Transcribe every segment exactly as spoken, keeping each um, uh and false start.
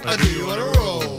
Or do you wanna roll?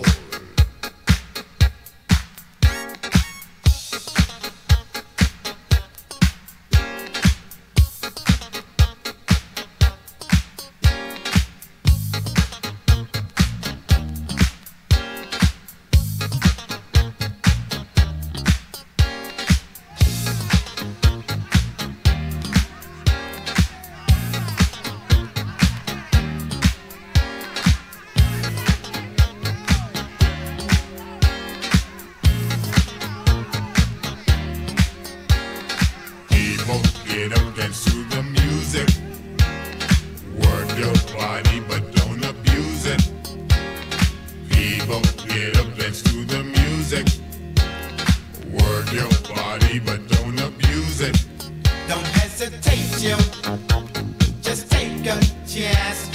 Get up, dance to the music. Work your body, but don't abuse it. People, get up, dance to the music. Work your body, but don't abuse it. Don't hesitate, yo. Just take a chance.